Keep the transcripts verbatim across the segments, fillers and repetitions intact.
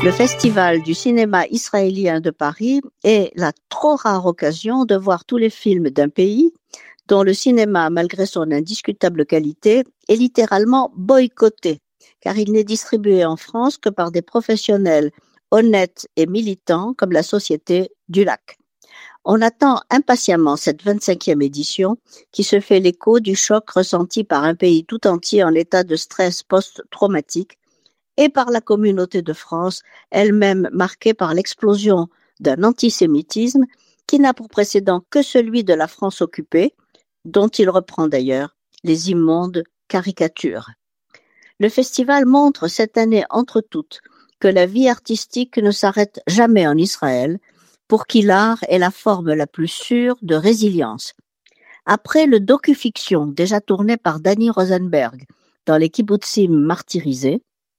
Le Festival du cinéma israélien de Paris est la trop rare occasion de voir tous les films d'un pays dont le cinéma, malgré son indiscutable qualité, est littéralement boycotté, car il n'est distribué en France que par des professionnels honnêtes et militants comme la Société du Lac. On attend impatiemment cette vingt-cinquième édition qui se fait l'écho du choc ressenti par un pays tout entier en état de stress post-traumatique et par la communauté de France, elle-même marquée par l'explosion d'un antisémitisme qui n'a pour précédent que celui de la France occupée, dont il reprend d'ailleurs les immondes caricatures. Le festival montre cette année entre toutes que la vie artistique ne s'arrête jamais en Israël, pour qui l'art est la forme la plus sûre de résilience. Après le docu-fiction déjà tourné par Danny Rosenberg dans les kibbutzim martyrisés,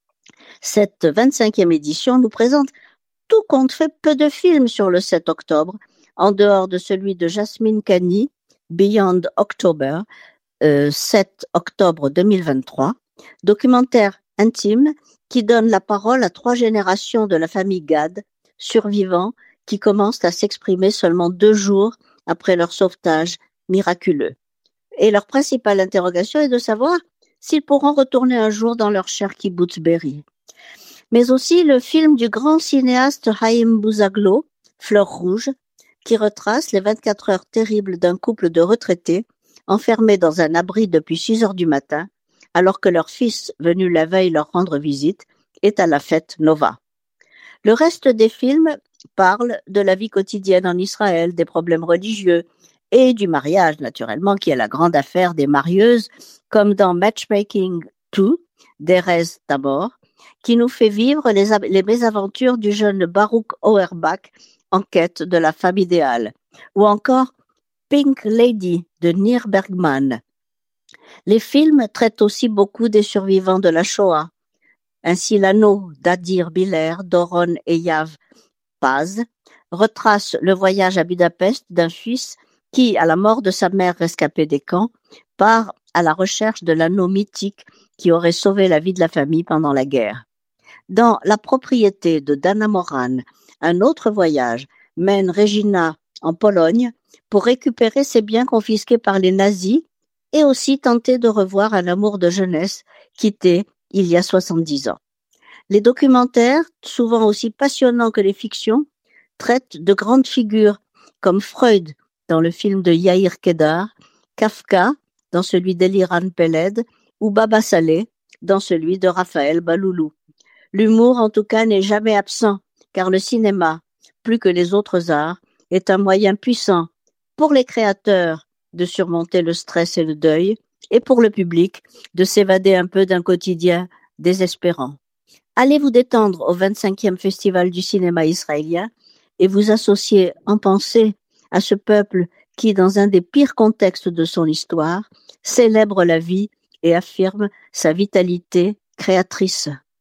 cette vingt-cinquième édition nous présente tout compte fait peu de films sur le sept octobre, en dehors de celui de Jasmine Kani, Beyond October, euh, sept octobre deux mille vingt-trois, documentaire intime qui donne la parole à trois générations de la famille Gad, survivants, qui commencent à s'exprimer seulement deux jours après leur sauvetage miraculeux. Et leur principale interrogation est de savoir s'ils pourront retourner un jour dans leur cher kibbutz Be'eri. Mais aussi le film du grand cinéaste Haïm Bouzaglo, Fleur rouge, qui retrace les vingt-quatre heures terribles d'un couple de retraités enfermés dans un abri depuis six heures du matin, alors que leur fils, venu la veille leur rendre visite, est à la fête Nova. Le reste des films parle de la vie quotidienne en Israël, des problèmes religieux et du mariage, naturellement, qui est la grande affaire des marieuses, comme dans Matchmaking deux d'Erez Tabor, qui nous fait vivre les, les mésaventures du jeune Baruch Auerbach en quête de la femme idéale, ou encore Pink Lady de Nir Bergman. Les films traitent aussi beaucoup des survivants de la Shoah. Ainsi, l'anneau d'Adir Biller, Doron et Yav Paz retrace le voyage à Budapest d'un fils qui, à la mort de sa mère rescapée des camps, part à la recherche de l'anneau mythique qui aurait sauvé la vie de la famille pendant la guerre. Dans La propriété de Dana Moran, un autre voyage mène Regina en Pologne pour récupérer ses biens confisqués par les nazis et aussi tenter de revoir un amour de jeunesse quitté il y a soixante-dix ans. Les documentaires, souvent aussi passionnants que les fictions, traitent de grandes figures comme Freud dans le film de Yair Kedar, Kafka dans celui d'Eliran Peled ou Baba Saleh dans celui de Raphaël Baloulou. L'humour, en tout cas, n'est jamais absent, car le cinéma, plus que les autres arts, est un moyen puissant pour les créateurs de surmonter le stress et le deuil, et pour le public de s'évader un peu d'un quotidien désespérant. Allez vous détendre au vingt-cinquième Festival du cinéma israélien et vous associer en pensée à ce peuple qui, dans un des pires contextes de son histoire, célèbre la vie et affirme sa vitalité créatrice.